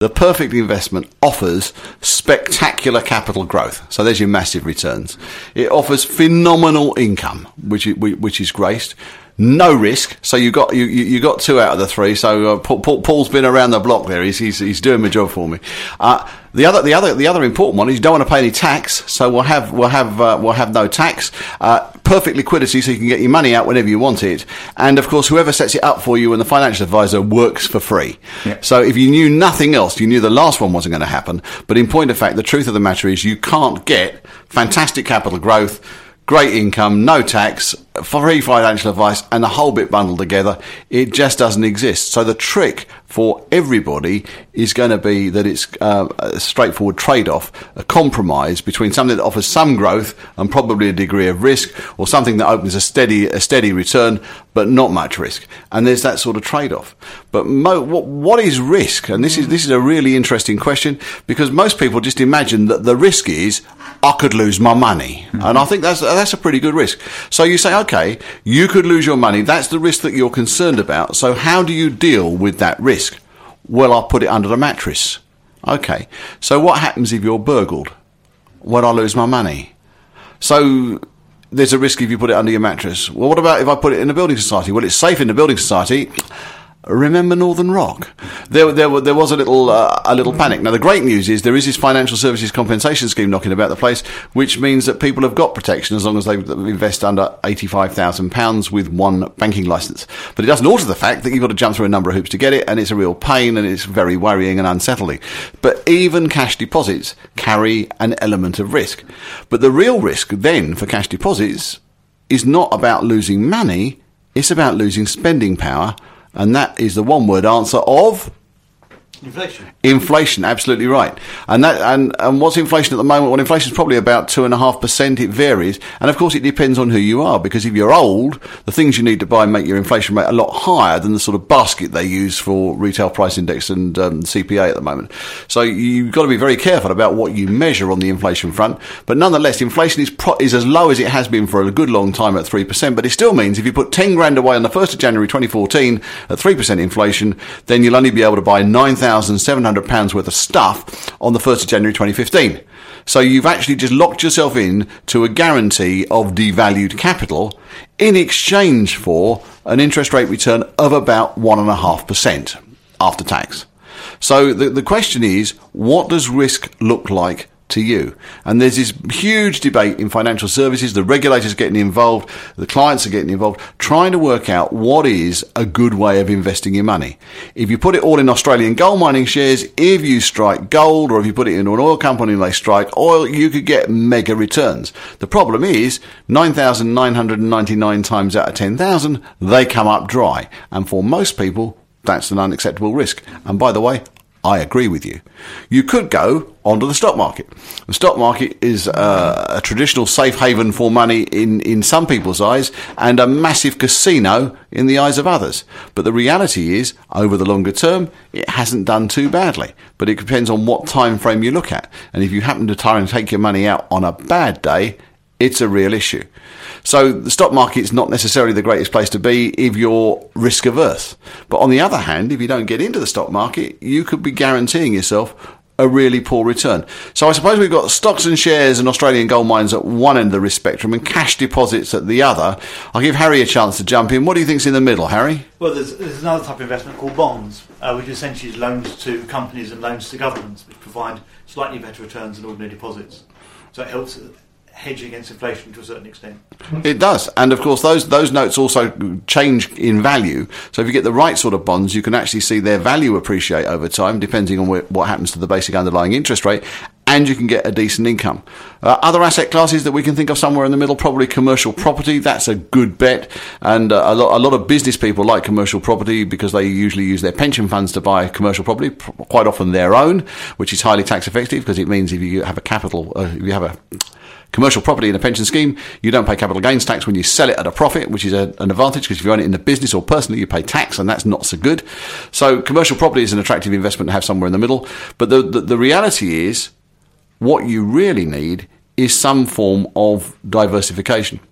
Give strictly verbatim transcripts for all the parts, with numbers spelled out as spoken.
the perfect investment offers spectacular capital growth. So there's your massive returns. It offers phenomenal income, which is, which is great. No risk. So you got you you got two out of the three. So uh, Paul, Paul's been around the block there. He's he's, he's doing my job for me. Uh, the other the other the other important one is you don't want to pay any tax. So we'll have we'll have uh, we'll have no tax. Uh, perfect liquidity, so you can get your money out whenever you want it. And of course, whoever sets it up for you and the financial advisor works for free. Yeah. So if you knew nothing else, you knew the last one wasn't going to happen. But in point of fact, the truth of the matter is you can't get fantastic capital growth, great income, no tax, free financial advice, and the whole bit bundled together. It just doesn't exist. So the trick for everybody is going to be that it's uh, a straightforward trade-off, a compromise between something that offers some growth and probably a degree of risk, or something that opens a steady a steady return but not much risk. And there's that sort of trade-off. But mo- what, what is risk? And this is this is a really interesting question, because most people just imagine that the risk is I could lose my money, mm-hmm. and I think that's that's a pretty good risk. So you say, okay, you could lose your money. That's the risk that you're concerned about. So how do you deal with that risk? Well, I'll put it under the mattress. Okay. So what happens if you're burgled? Well, I lose my money. So there's a risk if you put it under your mattress. Well, what about if I put it in a building society? Well, it's safe in the building society. Remember Northern Rock? There, there, there was a little, uh, a little panic. Now, the great news is there is this financial services compensation scheme knocking about the place, which means that people have got protection as long as they invest under eighty-five thousand pounds with one banking licence. But it doesn't alter the fact that you've got to jump through a number of hoops to get it, and it's a real pain, and it's very worrying and unsettling. But even cash deposits carry an element of risk. But the real risk then for cash deposits is not about losing money, it's about losing spending power. And that is the one-word answer of inflation. Inflation, absolutely right. And that and, and what's inflation at the moment? Well, inflation is probably about two and a half percent. It varies, and of course, it depends on who you are. Because if you're old, the things you need to buy make your inflation rate a lot higher than the sort of basket they use for retail price index and um, C P A at the moment. So you've got to be very careful about what you measure on the inflation front. But nonetheless, inflation is pro- is as low as it has been for a good long time at three percent. But it still means if you put ten grand away on the first of January twenty fourteen at three percent inflation, then you'll only be able to buy nine thousand seven hundred pounds worth of stuff on the first of January twenty fifteen. So you've actually just locked yourself in to a guarantee of devalued capital in exchange for an interest rate return of about one point five percent after tax. So the, the question is, what does risk look like to you? And there's this huge debate in financial services. The regulators are getting involved, the clients are getting involved, trying to work out what is a good way of investing your money. If you put it all in Australian gold mining shares, if you strike gold, or if you put it into an oil company and they strike oil, you could get mega returns. The problem is nine thousand nine hundred ninety-nine times out of ten thousand, they come up dry. And for most people, that's an unacceptable risk. And by the way, I agree with you. You could go onto the stock market. The stock market is uh, a traditional safe haven for money in, in some people's eyes, and a massive casino in the eyes of others. But the reality is, over the longer term, it hasn't done too badly. But it depends on what time frame you look at. And if you happen to try and take your money out on a bad day, it's a real issue. So the stock market is not necessarily the greatest place to be if you're risk averse. But on the other hand, if you don't get into the stock market, you could be guaranteeing yourself a really poor return. So I suppose we've got stocks and shares and Australian gold mines at one end of the risk spectrum and cash deposits at the other. I'll give Harry a chance to jump in. What do you think's in the middle, Harry? Well, there's, there's another type of investment called bonds, uh, which essentially is loans to companies and loans to governments, which provide slightly better returns than ordinary deposits. So it helps hedge against inflation to a certain extent. It does. And of course those those notes also change in value. So if you get the right sort of bonds, you can actually see their value appreciate over time, depending on wh- what happens to the basic underlying interest rate, and you can get a decent income. Uh, other asset classes that we can think of somewhere in the middle, probably commercial property. That's a good bet. And uh, a, lot, a lot of business people like commercial property because they usually use their pension funds to buy commercial property, quite often their own, which is highly tax effective because it means if you have a capital, uh, if you have a commercial property in a pension scheme, you don't pay capital gains tax when you sell it at a profit, which is a, an advantage because if you own it in the business or personally, you pay tax, and that's not so good. So commercial property is an attractive investment to have somewhere in the middle. But the, the, the reality is, what you really need is some form of diversification.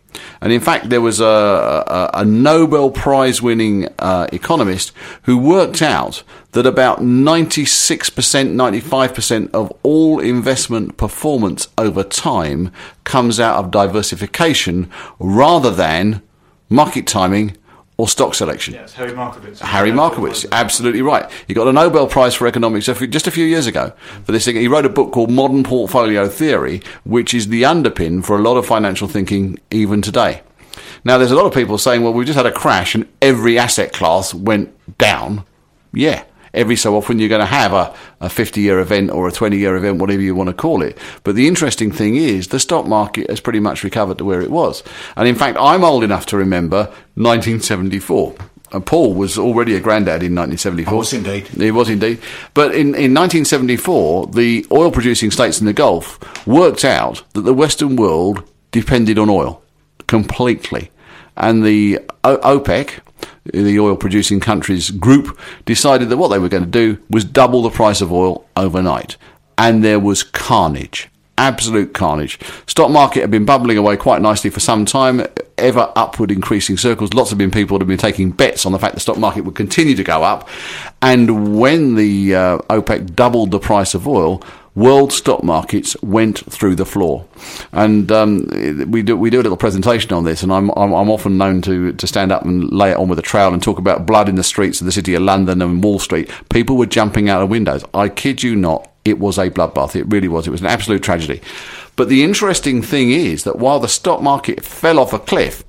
And in fact, there was a, a, a Nobel Prize-winning uh, economist who worked out that about ninety-six percent, ninety-five percent of all investment performance over time comes out of diversification rather than market timing or stock selection. Yes, Harry Markowitz. Harry Markowitz, absolutely right. He got a Nobel Prize for economics just a few years ago for this thing. He wrote a book called Modern Portfolio Theory, which is the underpin for a lot of financial thinking even today. Now, there's a lot of people saying, well, we just had a crash and every asset class went down. Yeah. Every so often you're going to have a, a fifty-year event or a twenty-year event, whatever you want to call it. But the interesting thing is the stock market has pretty much recovered to where it was. And in fact, I'm old enough to remember nineteen seventy-four. And Paul was already a granddad in nineteen seventy-four. I was indeed. He was indeed. But in, in nineteen seventy-four, the oil-producing states in the Gulf worked out that the Western world depended on oil completely. And the o- OPEC... the oil-producing countries group, decided that what they were going to do was double the price of oil overnight. And there was carnage. Absolute carnage. Stock market had been bubbling away quite nicely for some time, ever upward increasing circles. Lots of been people had been taking bets on the fact the stock market would continue to go up. And when the uh, OPEC doubled the price of oil, world stock markets went through the floor. And um, we do we do a little presentation on this, and I'm, I'm I'm often known to to stand up and lay it on with a trowel and talk about blood in the streets of the city of London and Wall Street. People were jumping out of windows. I kid you not, it was a bloodbath. It really was. It was an absolute tragedy. But the interesting thing is that while the stock market fell off a cliff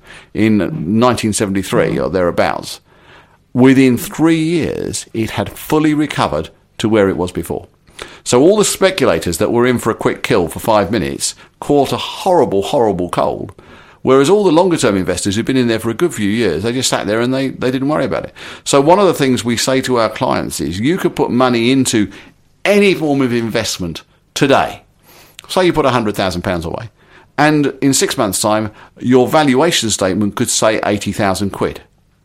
in nineteen seventy-three or thereabouts, within three years it had fully recovered to where it was before. So all the speculators that were in for a quick kill for five minutes caught a horrible, horrible cold, whereas all the longer-term investors who've been in there for a good few years, they just sat there and they, they didn't worry about it. So one of the things we say to our clients is you could put money into any form of investment today. Say you put one hundred thousand pounds away, and in six months' time, your valuation statement could say eighty thousand quid.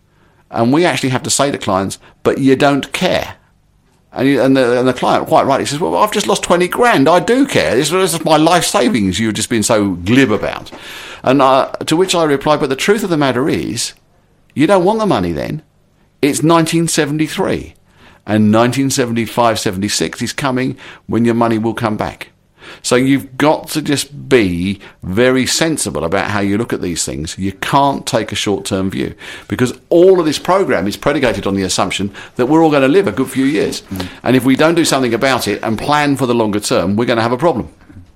And we actually have to say to clients, but you don't care. And, you, and, the, and the client, quite rightly, says, well, I've just lost twenty grand. I do care. This, this is my life savings you've just been so glib about. And uh, to which I reply, but the truth of the matter is, you don't want the money then. It's nineteen seventy-three. And nineteen seventy-five seventy-six is coming when your money will come back. So you've got to just be very sensible about how you look at these things. You can't take a short-term view because all of this program is predicated on the assumption that we're all going to live a good few years. Mm. And if we don't do something about it and plan for the longer term, we're going to have a problem.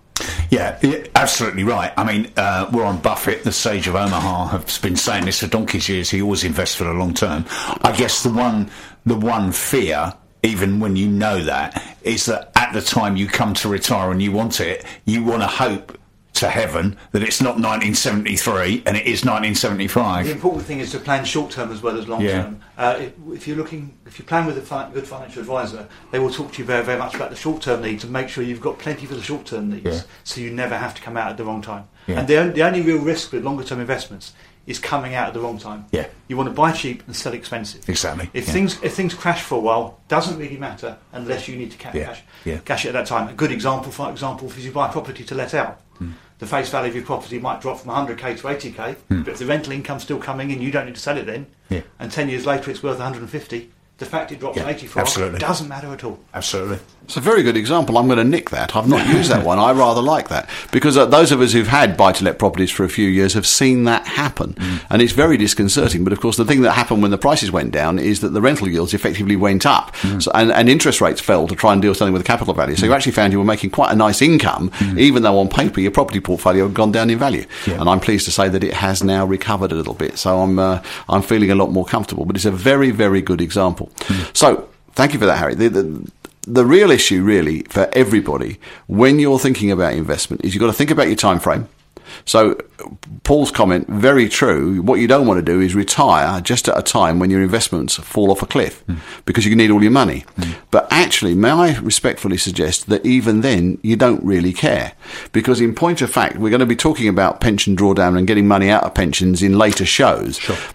Yeah, absolutely right. I mean, uh, Warren Buffett, the sage of Omaha, has been saying this for donkey's years. He always invests for the long term. I guess the one, the one fear, even when you know that, is that at the time you come to retire and you want it, you want to hope to heaven that it's not nineteen seventy-three and it is nineteen seventy-five. The important thing is to plan short term as well as long yeah. term. Uh, if, if you're looking, if you plan with a fi- good financial advisor, they will talk to you very, very much about the short term needs and make sure you've got plenty for the short term needs, yeah. so you never have to come out at the wrong time. Yeah. And the only, the only real risk with longer term investments is coming out at the wrong time. Yeah. You want to buy cheap and sell expensive. Exactly. If yeah. things if things crash for a while, doesn't really matter unless you need to ca- yeah. cash yeah. cash it at that time. A good example, for example, is you buy property to let out. Mm. The face value of your property might drop from one hundred k to eighty k, mm. but if the rental income's still coming in, you don't need to sell it then. Yeah. And ten years later, it's worth one hundred fifty. The fact it drops yeah, to eighty-four absolutely. doesn't matter at all. Absolutely. It's a very good example. I'm going to nick that. I've not used that one. I rather like that. Because uh, those of us who've had buy-to-let properties for a few years have seen that happen. Mm. And it's very disconcerting. But, of course, the thing that happened when the prices went down is that the rental yields effectively went up. Mm. So, and, and interest rates fell to try and deal something with the capital value. So mm. you actually found you were making quite a nice income, mm. even though on paper your property portfolio had gone down in value. Yeah. And I'm pleased to say that it has now recovered a little bit. So I'm, uh, I'm feeling a lot more comfortable. But it's a very, very good example. Mm. So thank you for that, Harry. The, the, the real issue, really, for everybody, when you're thinking about investment, is you've got to think about your time frame. So Paul's comment, very true. What you don't want to do is retire just at a time when your investments fall off a cliff mm. because you need all your money. Mm. But actually, may I respectfully suggest that even then, you don't really care. Because in point of fact, we're going to be talking about pension drawdown and getting money out of pensions in later shows. Sure.